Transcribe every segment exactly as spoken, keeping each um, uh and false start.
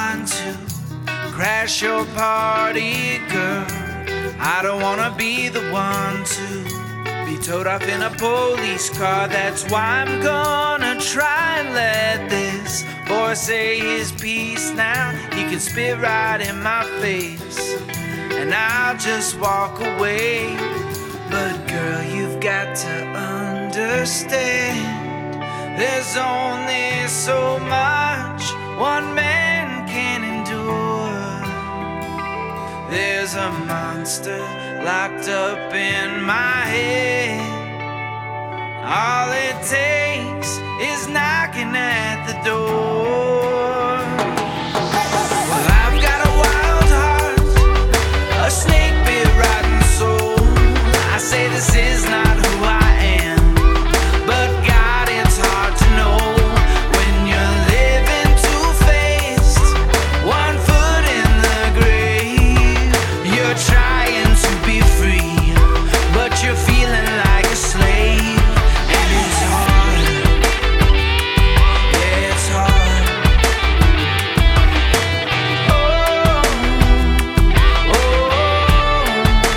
one to crash your party, girl. I don't wanna be the one to be towed off in a police car. That's why I'm gonna try and let this boy say his piece now. He can spit right in my face and I'll just walk away. But girl, you've got to understand, there's only so much one man can endure. There's a monster locked up in my head. All it takes is knocking at the door. Well, I've got a wild heart, a snake bit rotten soul. I say this is not who I am, but God, it's hard to know when you're living two-faced, one foot in the grave. You're trying to be free, but you're feeling like a slave. And it's hard, yeah, it's hard. Oh, oh.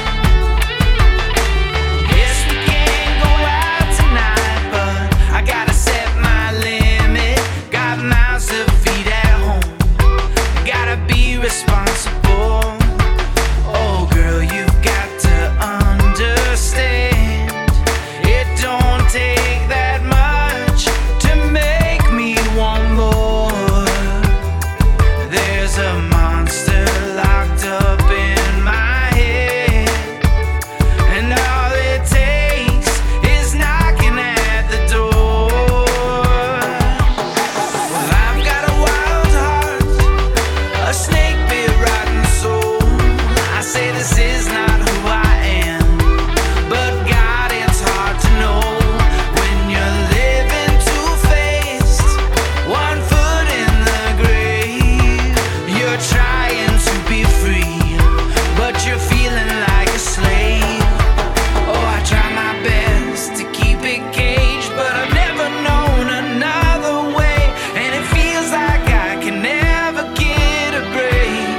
Yes, we can go out tonight, but I gotta set my limit. Got mouths to feed at home, gotta be responsible. Oh girl, you've got to understand, it don't take that much to make me want more. There's a monster locked up in my head, and all it takes is knocking at the door. Well, I've got a wild heart, a snake bit rotten soul. I say this is not who I am, but God, it's hard to know when you're living two-faced, one foot in the grave. You're trying to be free, but you're feeling like a slave. Oh, I try my best to keep it caged, but I've never known another way, and it feels like I can never get a break.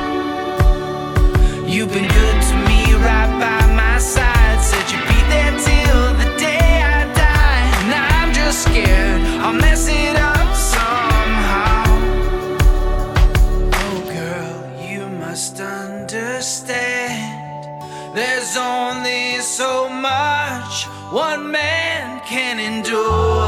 You've been good to me, right by my side, said you'd be there till the day I die. And I'm just scared I'll mess it up somehow. Oh girl, you must understand, there's only so much one man can endure.